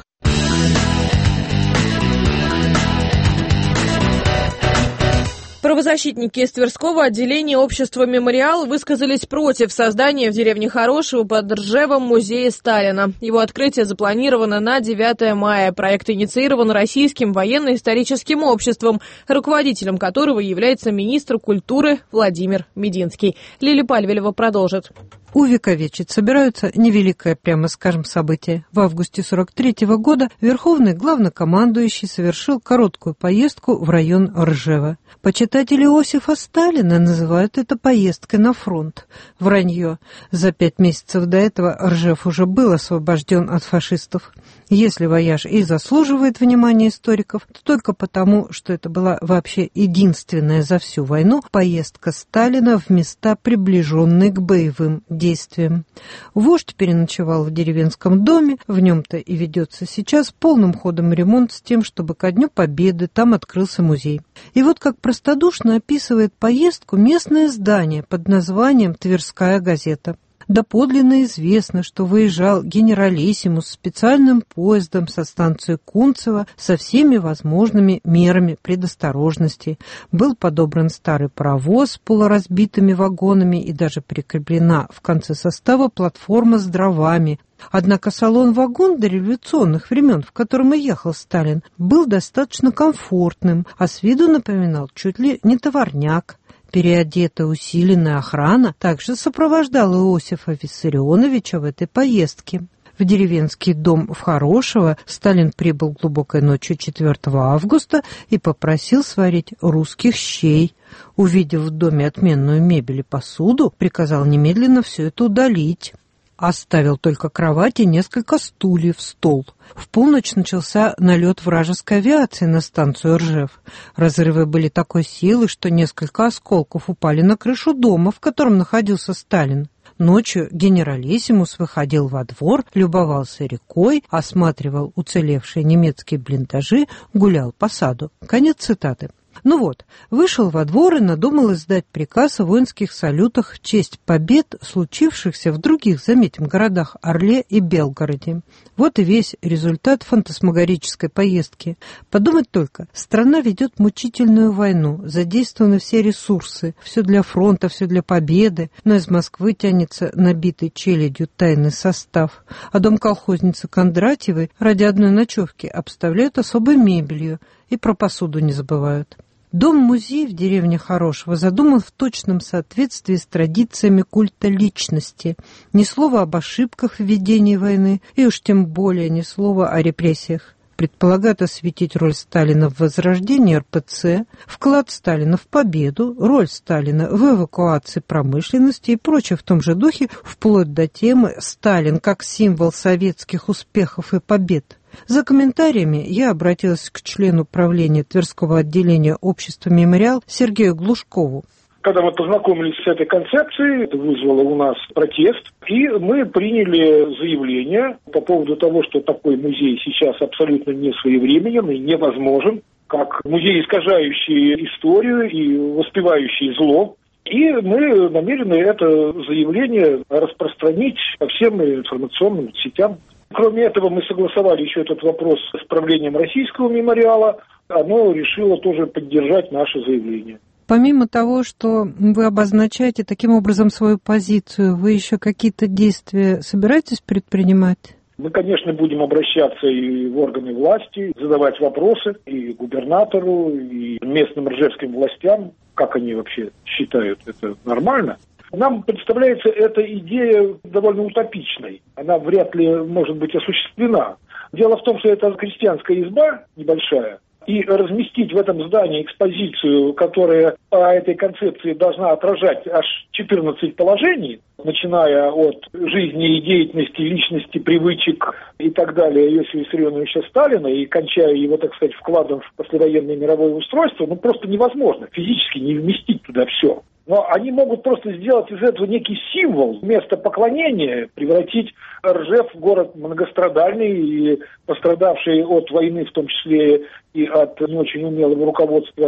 Правозащитники из Тверского отделения общества «Мемориал» высказались против создания в деревне Хорошево под Ржевом музея Сталина. Его открытие запланировано на 9 мая. Проект инициирован Российским военно-историческим обществом, руководителем которого является министр культуры Владимир Мединский. Лилия Пальвелева продолжит. Увековечить собираются невеликое, прямо скажем, событие. В августе 1943 года Верховный главнокомандующий совершил короткую поездку в район Ржева. Почитатели Иосифа Сталина называют это поездкой на фронт. Вранье. За 5 месяцев до этого Ржев уже был освобожден от фашистов. Если вояж и заслуживает внимания историков, то только потому, что это была вообще единственная за всю войну поездка Сталина в места, приближенные к боевым действиям. Вождь переночевал в деревенском доме, в нем-то и ведется сейчас полным ходом ремонт с тем, чтобы ко Дню Победы там открылся музей. И вот как простодушно описывает поездку местное издание под названием «Тверская газета». Доподлинно известно, что выезжал генералиссимус специальным поездом со станции Кунцево со всеми возможными мерами предосторожности. Был подобран старый паровоз с полуразбитыми вагонами и даже прикреплена в конце состава платформа с дровами. Однако салон-вагон до революционных времен, в котором и ехал Сталин, был достаточно комфортным, а с виду напоминал чуть ли не товарняк. Переодетая усиленная охрана также сопровождала Иосифа Виссарионовича в этой поездке. В деревенский дом в Хорошево Сталин прибыл глубокой ночью 4 августа и попросил сварить русских щей. Увидев в доме отменную мебель и посуду, приказал немедленно все это удалить. Оставил только кровать и несколько стульев, стол. В полночь начался налет вражеской авиации на станцию Ржев. Разрывы были такой силы, что несколько осколков упали на крышу дома, в котором находился Сталин. Ночью генералиссимус выходил во двор, любовался рекой, осматривал уцелевшие немецкие блиндажи, гулял по саду. Конец цитаты. Ну вот, вышел во двор и надумал издать приказ о воинских салютах в честь побед, случившихся в других, заметим, городах Орле и Белгороде. Вот и весь результат фантасмагорической поездки. Подумать только, страна ведет мучительную войну, задействованы все ресурсы, все для фронта, все для победы, но из Москвы тянется набитый челядью тайный состав, а дом колхозницы Кондратьевой ради одной ночевки обставляют особой мебелью и про посуду не забывают. Дом-музей в деревне Хорошево задуман в точном соответствии с традициями культа личности. Ни слова об ошибках в ведении войны, и уж тем более ни слова о репрессиях. Предполагает осветить роль Сталина в возрождении РПЦ, вклад Сталина в победу, роль Сталина в эвакуации промышленности и прочее в том же духе, вплоть до темы «Сталин как символ советских успехов и побед». За комментариями я обратилась к члену правления Тверского отделения общества «Мемориал» Сергею Глушкову. Когда мы познакомились с этой концепцией, это вызвало у нас протест, и мы приняли заявление по поводу того, что такой музей сейчас абсолютно не своевременен и невозможен, как музей, искажающий историю и воспевающий зло. И мы намерены это заявление распространить по всем информационным сетям. Кроме этого, мы согласовали еще этот вопрос с правлением Российского мемориала. Оно решило тоже поддержать наше заявление. Помимо того, что вы обозначаете таким образом свою позицию, вы еще какие-то действия собираетесь предпринимать? Мы, конечно, будем обращаться и в органы власти, задавать вопросы и губернатору, и местным ржевским властям, как они вообще считают это нормально. Нам представляется эта идея довольно утопичной. Она вряд ли может быть осуществлена. Дело в том, что это крестьянская изба небольшая, и разместить в этом здании экспозицию, которая по этой концепции должна отражать аж 14 положений, начиная от жизни и деятельности, личности, привычек и так далее Иосифа Виссарионовича Сталина и кончая его, так сказать, вкладом в послевоенное мировое устройство, просто невозможно физически не вместить туда все. Но они могут просто сделать из этого некий символ, место поклонения, превратить Ржев в город многострадальный и пострадавший от войны, в том числе и от не очень умелого руководства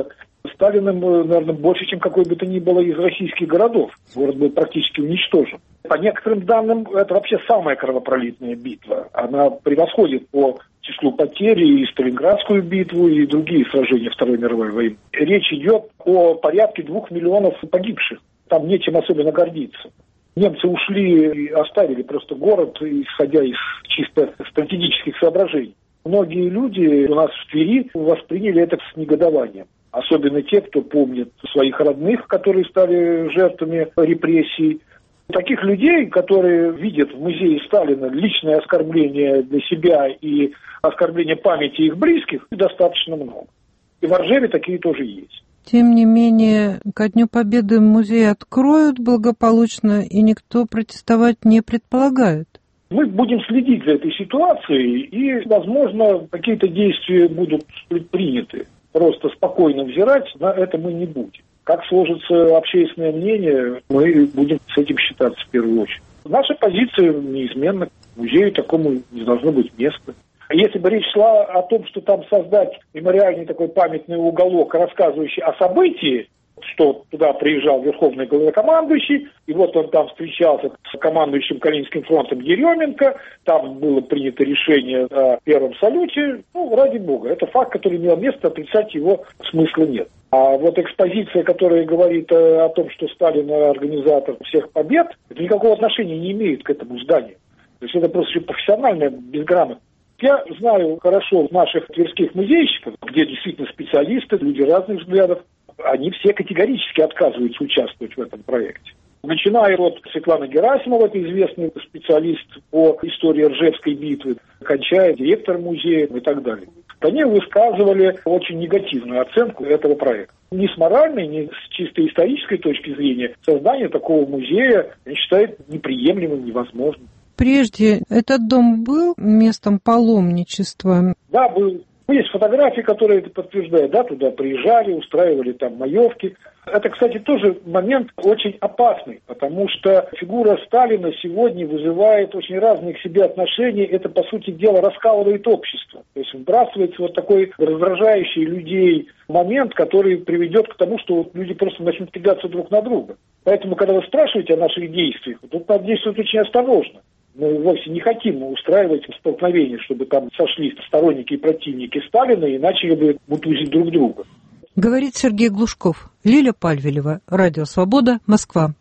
Сталиным, наверное, больше, чем какой бы то ни было из российских городов. Город был практически уничтожен. По некоторым данным, это вообще самая кровопролитная битва. Она превосходит по числу потерь и Сталинградскую битву, и другие сражения Второй мировой войны. Речь идет о порядке 2 миллионов погибших. Там нечем особенно гордиться. Немцы ушли и оставили просто город, исходя из чисто стратегических соображений. Многие люди у нас в Твери восприняли это с негодованием. Особенно те, кто помнит своих родных, которые стали жертвами репрессий. Таких людей, которые видят в музее Сталина личное оскорбление для себя и оскорбление памяти их близких, достаточно много. И в Ржеве такие тоже есть. Тем не менее, ко Дню Победы музей откроют благополучно, и никто протестовать не предполагает. Мы будем следить за этой ситуацией, и, возможно, какие-то действия будут предприняты. Просто спокойно взирать на это мы не будем. Как сложится общественное мнение, мы будем с этим считаться в первую очередь. Наша позиция неизменна. Музею такому не должно быть места. Если бы речь шла о том, что там создать мемориальный такой памятный уголок, рассказывающий о событии, что туда приезжал верховный главнокомандующий, и вот он там встречался с командующим Калининским фронтом Еременко, там было принято решение о первом салюте, ради бога, это факт, который имел место, отрицать его смысла нет. А вот экспозиция, которая говорит о том, что Сталин организатор всех побед, это никакого отношения не имеет к этому зданию. То есть это просто профессиональная безграмотность. Я знаю хорошо наших тверских музейщиков, где действительно специалисты, люди разных взглядов, они все категорически отказываются участвовать в этом проекте. Начиная от Светланы Герасимовой, это известный специалист по истории Ржевской битвы, кончая директором музея и так далее. Они высказывали очень негативную оценку этого проекта. Ни с моральной, ни с чисто исторической точки зрения создание такого музея, они считают неприемлемым, невозможным. Прежде этот дом был местом паломничества? Да, был. Есть фотографии, которые это подтверждают. Да, туда приезжали, устраивали там маевки. Это, кстати, тоже момент очень опасный, потому что фигура Сталина сегодня вызывает очень разные к себе отношения. Это, по сути дела, раскалывает общество. То есть вбрасывается вот такой раздражающий людей момент, который приведет к тому, что люди просто начнут кидаться друг на друга. Поэтому, когда вы спрашиваете о наших действиях, тут надо действовать очень осторожно. Мы вовсе не хотим устраивать столкновение, чтобы там сошлись сторонники и противники Сталина и начали бы мутузить друг друга. Говорит Сергей Глушков. Лиля Пальвелева. Радио «Свобода», Москва.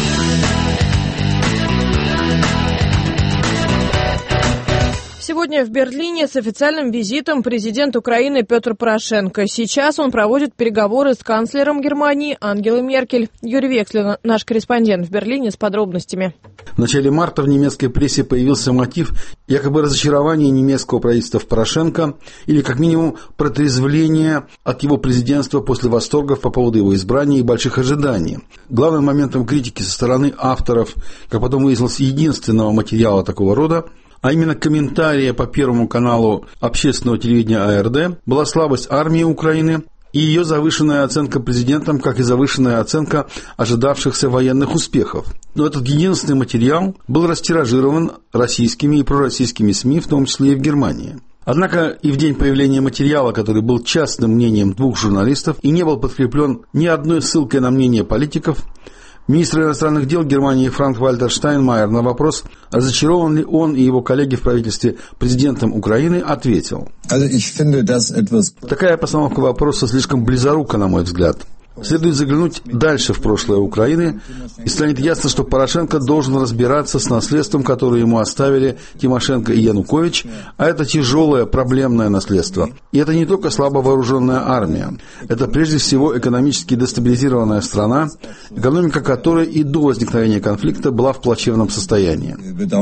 Сегодня в Берлине с официальным визитом президент Украины Петр Порошенко. Сейчас он проводит переговоры с канцлером Германии Ангелой Меркель. Юрий Векслин, наш корреспондент в Берлине, с подробностями. В начале марта в немецкой прессе появился мотив якобы разочарования немецкого правительства в Порошенко или, как минимум, протрезвления от его президентства после восторгов по поводу его избрания и больших ожиданий. Главным моментом критики со стороны авторов, как потом выяснилось, единственного материала такого рода, а именно комментария по Первому каналу общественного телевидения АРД, была слабость армии Украины и ее завышенная оценка президентом, как и завышенная оценка ожидавшихся военных успехов. Но этот единственный материал был растиражирован российскими и пророссийскими СМИ, в том числе и в Германии. Однако и в день появления материала, который был частным мнением 2 журналистов и не был подкреплен ни одной ссылкой на мнение политиков, министр иностранных дел Германии Франк-Вальтер Штайнмайер на вопрос, разочарован ли он и его коллеги в правительстве президентом Украины, ответил. Такая постановка вопроса слишком близорука, на мой взгляд. Следует заглянуть дальше в прошлое Украины, и станет ясно, что Порошенко должен разбираться с наследством, которое ему оставили Тимошенко и Янукович, а это тяжелое, проблемное наследство. И это не только слабо вооруженная армия, это прежде всего экономически дестабилизированная страна, экономика которой и до возникновения конфликта была в плачевном состоянии.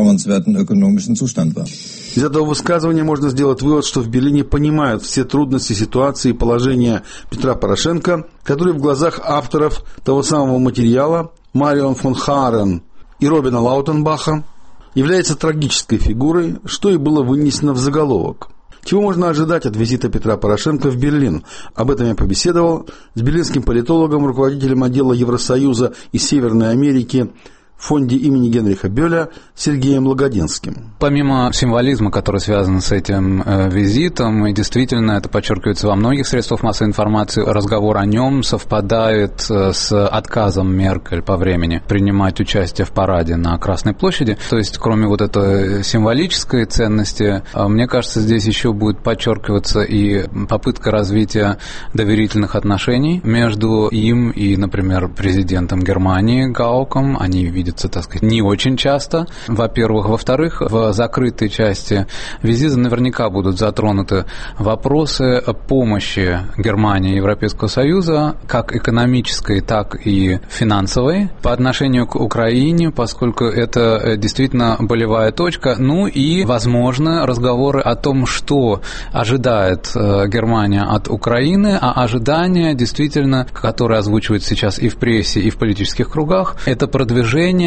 Из этого высказывания можно сделать вывод, что в Берлине понимают все трудности ситуации и положения Петра Порошенко, который в глазах авторов того самого материала Марион фон Харен и Робина Лаутенбаха является трагической фигурой, что и было вынесено в заголовок. Чего можно ожидать от визита Петра Порошенко в Берлин? Об этом я побеседовал с берлинским политологом, руководителем отдела Евросоюза и Северной Америки фонде имени Генриха Бёля Сергеем Лагодинским. Помимо символизма, который связан с этим визитом, и действительно это подчеркивается во многих средствах массовой информации, разговор о нем совпадает с отказом Меркель по времени принимать участие в параде на Красной площади. То есть, кроме вот этой символической ценности, мне кажется, здесь еще будет подчеркиваться и попытка развития доверительных отношений между им и, например, президентом Германии Гауком. Они видятся, так сказать, не очень часто, во-первых. Во-вторых, в закрытой части визита наверняка будут затронуты вопросы помощи Германии и Европейского Союза, как экономической, так и финансовой, по отношению к Украине, поскольку это действительно болевая точка. Ну и, возможно, разговоры о том, что ожидает Германия от Украины, а ожидания, действительно, которые озвучивают сейчас и в прессе, и в политических кругах, это продвижение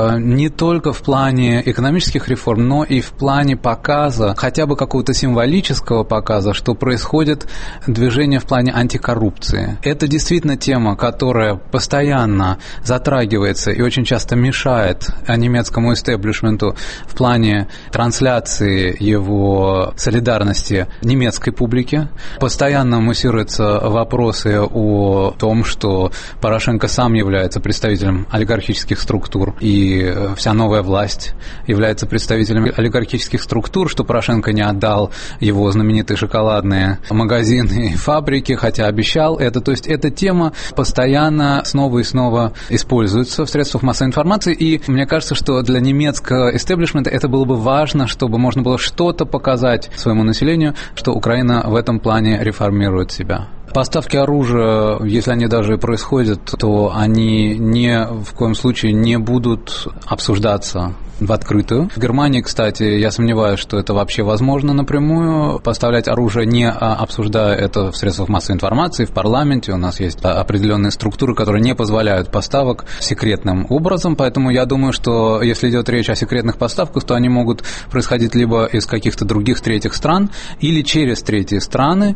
не только в плане экономических реформ, но и в плане показа, хотя бы какого-то символического показа, что происходит движение в плане антикоррупции. Это действительно тема, которая постоянно затрагивается и очень часто мешает немецкому истеблишменту в плане трансляции его солидарности немецкой публике. Постоянно муссируются вопросы о том, что Порошенко сам является представителем олигархических структур, и вся новая власть является представителем олигархических структур, что Порошенко не отдал его знаменитые шоколадные магазины и фабрики, хотя обещал это. То есть эта тема постоянно снова и снова используется в средствах массовой информации, и мне кажется, что для немецкого истеблишмента это было бы важно, чтобы можно было что-то показать своему населению, что Украина в этом плане реформирует себя. Поставки оружия, если они даже и происходят, то они ни в коем случае не будут обсуждаться в открытую. В Германии, кстати, я сомневаюсь, что это вообще возможно напрямую, поставлять оружие, не обсуждая это в средствах массовой информации, в парламенте. У нас есть определенные структуры, которые не позволяют поставок секретным образом, поэтому я думаю, что если идет речь о секретных поставках, то они могут происходить либо из каких-то других третьих стран, или через третьи страны,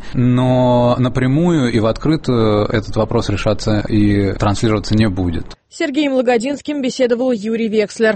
но напрямую и в открытую этот вопрос решаться и транслироваться не будет. С Сергеем Лагодинским беседовал Юрий Векслер.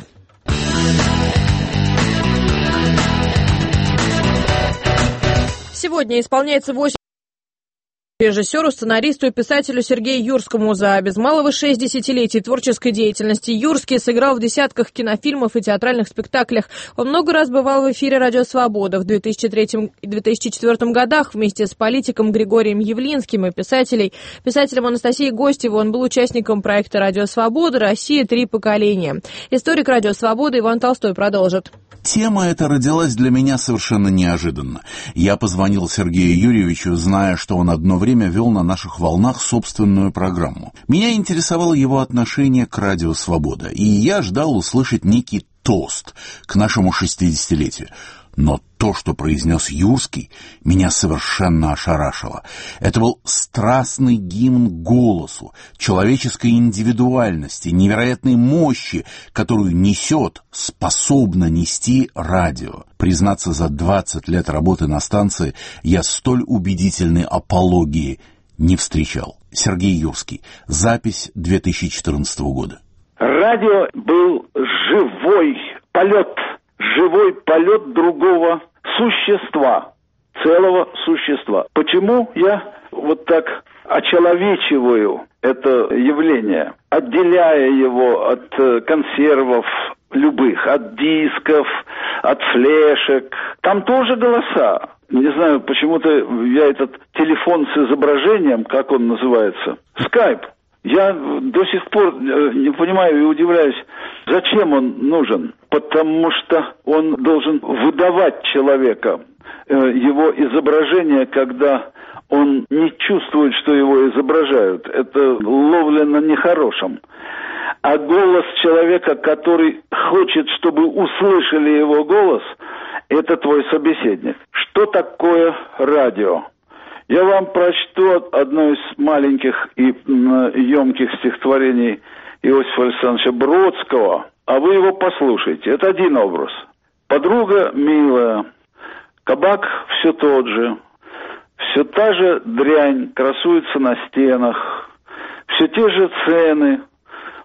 Сегодня исполняется 8 режиссеру, сценаристу и писателю Сергею Юрскому. За без малого 6 десятилетий творческой деятельности Юрский сыграл в десятках кинофильмов и театральных спектаклях. Он много раз бывал в эфире «Радио Свобода». В 2003 и 2004 годах вместе с политиком Григорием Явлинским и писателем Анастасией Гостевой он был участником проекта «Радио Свобода. Россия. 3 поколения». Историк «Радио Свобода» Иван Толстой продолжит. Тема эта родилась для меня совершенно неожиданно. Я позвонил Сергею Юрьевичу, зная, что он одно время вел на наших волнах собственную программу. Меня интересовало его отношение к «Радио Свобода», и я ждал услышать некий тост к нашему 60-летию. Но то, что произнес Юрский, меня совершенно ошарашило. Это был страстный гимн голосу, человеческой индивидуальности, невероятной мощи, которую несет, способно нести радио. Признаться, за 20 лет работы на станции я столь убедительной апологии не встречал. Сергей Юрский. Запись 2014 года. Радио был живой полет другого существа, целого существа. Почему я вот так очеловечиваю это явление, отделяя его от консервов любых, от дисков, от флешек? Там тоже голоса. Не знаю, почему-то я этот телефон с изображением, как он называется, скайп, я до сих пор не понимаю и удивляюсь, зачем он нужен. Потому что он должен выдавать человека, его изображение, когда он не чувствует, что его изображают. Это ловля на нехорошем. А голос человека, который хочет, чтобы услышали его голос, это твой собеседник. Что такое радио? Я вам прочту одно из маленьких и емких стихотворений Иосифа Александровича Бродского, а вы его послушайте. Это один образ. Подруга милая, кабак все тот же, все та же дрянь красуется на стенах, все те же цены,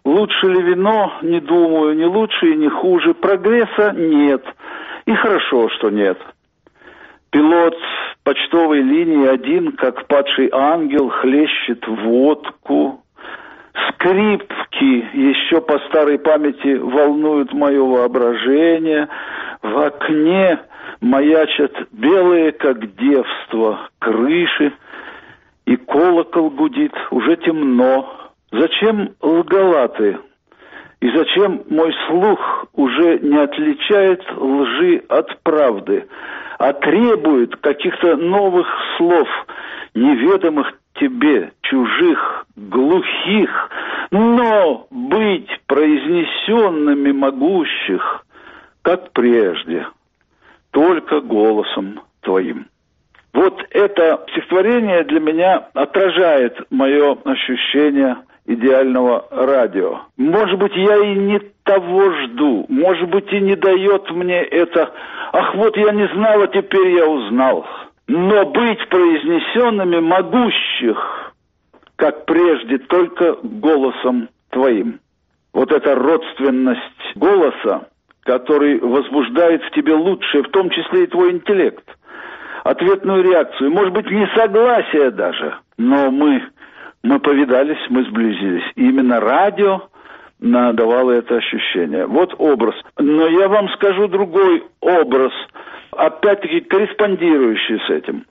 Лучше ли вино? Не думаю. Не лучше и не хуже. Прогресса нет. И хорошо, что нет. Пилот почтовой линии один, как падший ангел, хлещет водку. Скрипки еще по старой памяти волнуют мое воображение. В окне маячат белые, как девство, крыши. И колокол гудит. Уже темно. Зачем лгала ты? И зачем мой слух уже не отличает лжи от правды, а требует каких-то новых слов, неведомых тебе, чужих, глухих, но быть произнесенными могущих, как прежде, только голосом твоим. Вот это стихотворение для меня отражает мое ощущение идеального радио. Может быть, я и не того жду, может быть, и не дает мне это. Ах, вот я не знал, а теперь я узнал. Но быть произнесенными могущих, как прежде, только голосом твоим. Вот эта родственность голоса, который возбуждает в тебе лучшее, в том числе и твой интеллект, ответную реакцию, может быть, несогласие даже, но мы повидались, мы сблизились. И именно радио давало это ощущение. Вот образ. Но я вам скажу другой образ, опять-таки корреспондирующий с этим.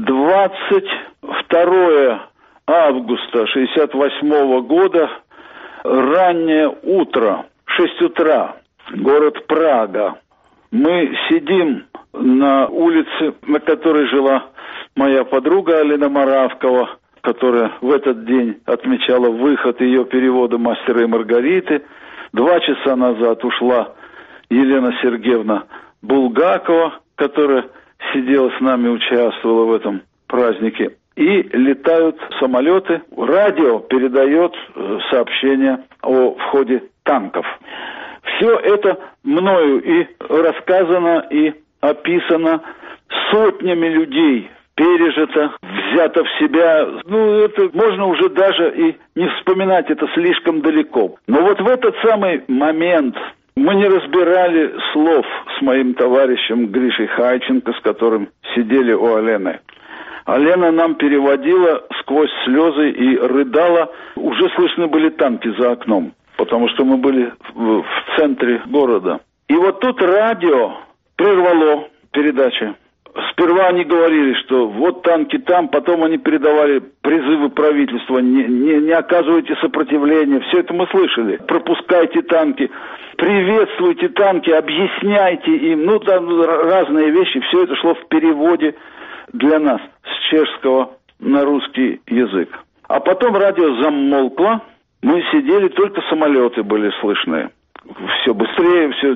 22 августа 1968 года, раннее утро, 6 утра, город Прага. Мы сидим на улице, на которой жила моя подруга Алина Моравкова, которая в этот день отмечала выход ее перевода «Мастера и Маргариты». 2 часа назад ушла Елена Сергеевна Булгакова, которая сидела с нами, участвовала в этом празднике. И летают самолеты. Радио передает сообщения о входе танков. Все это мною и рассказано, и описано сотнями людей, пережито, взято в себя. Это можно уже даже и не вспоминать, это слишком далеко. Но вот в этот самый момент мы не разбирали слов с моим товарищем Гришей Хайченко, с которым сидели у Алены. Алена нам переводила сквозь слезы и рыдала. Уже слышны были танки за окном, потому что мы были в центре города. И вот тут радио прервало передачи. Сперва они говорили, что вот танки там, потом они передавали призывы правительства, не оказывайте сопротивления. Все это мы слышали. Пропускайте танки, приветствуйте танки, объясняйте им. Там разные вещи. Все это шло в переводе для нас с чешского на русский язык. А потом радио замолкло. Мы сидели, только самолеты были слышны. Все быстрее, все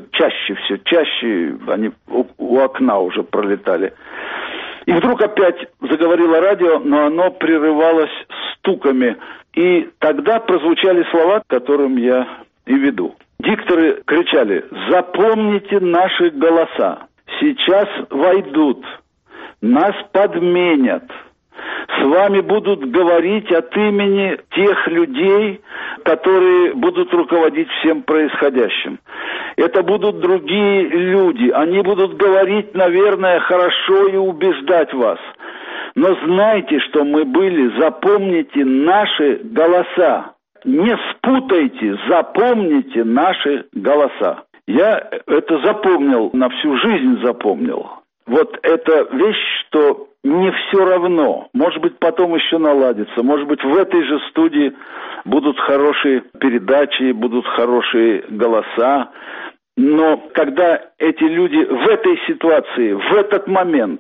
чаще, они у окна уже пролетали. И вдруг опять заговорило радио, но оно прерывалось стуками. И тогда прозвучали слова, к которым я и веду. Дикторы кричали: «Запомните наши голоса, сейчас войдут, нас подменят». С вами будут говорить от имени тех людей, которые будут руководить всем происходящим. Это будут другие люди. Они будут говорить, наверное, хорошо и убеждать вас. Но знайте, что мы были. Запомните наши голоса. Не спутайте, запомните наши голоса. Я это запомнил, на всю жизнь запомнил. Вот эта вещь, что не все равно. Может быть, потом еще наладится. Может быть, в этой же студии будут хорошие передачи, будут хорошие голоса. Но когда эти люди в этой ситуации, в этот момент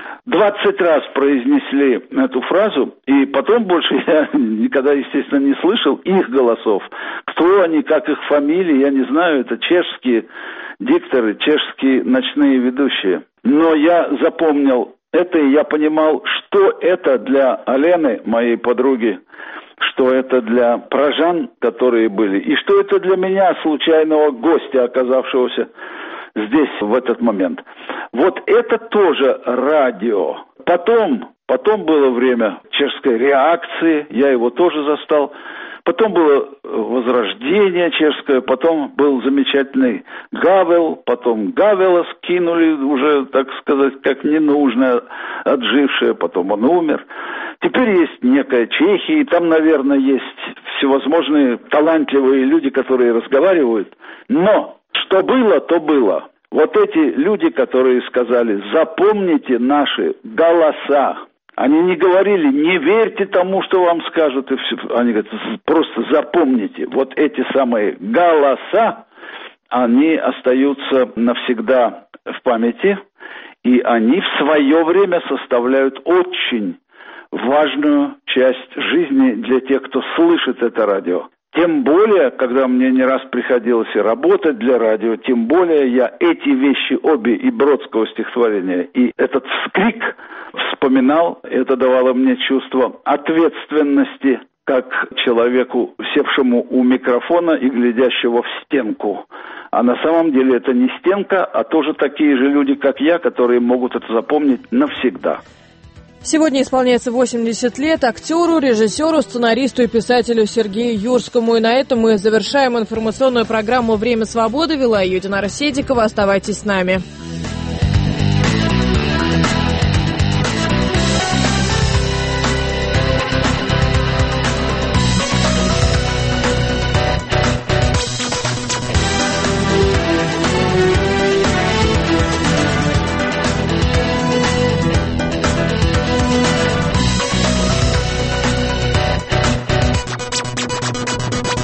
20 раз произнесли эту фразу, и потом больше я никогда, естественно, не слышал их голосов. Кто они, как их фамилии, я не знаю. Это чешские дикторы, чешские ночные ведущие. Но я запомнил это, и я понимал, что это для Алены, моей подруги, что это для пражан, которые были, и что это для меня, случайного гостя, оказавшегося здесь в этот момент. Вот это тоже радио. Потом было время чешской реакции, я его тоже застал. Потом было возрождение чешское, потом был замечательный Гавел, потом Гавела скинули уже, так сказать, как ненужное, отжившее, потом он умер. Теперь есть некая Чехия, и там, наверное, есть всевозможные талантливые люди, которые разговаривают. Но что было, то было. Вот эти люди, которые сказали, запомните наши голоса. Они не говорили, не верьте тому, что вам скажут, и все. Они говорят, просто запомните. Вот эти самые голоса, они остаются навсегда в памяти, и они в свое время составляют очень важную часть жизни для тех, кто слышит это радио. Тем более, когда мне не раз приходилось и работать для радио, тем более я эти вещи обе, и Бродского стихотворения, и этот вскрик вспоминал. Это давало мне чувство ответственности, как человеку, севшему у микрофона и глядящего в стенку. А на самом деле это не стенка, а тоже такие же люди, как я, которые могут это запомнить навсегда. Сегодня исполняется 80 лет актеру, режиссеру, сценаристу и писателю Сергею Юрскому. И на этом мы завершаем информационную программу «Время свободы». Вела ее Динара Седикова. Оставайтесь с нами.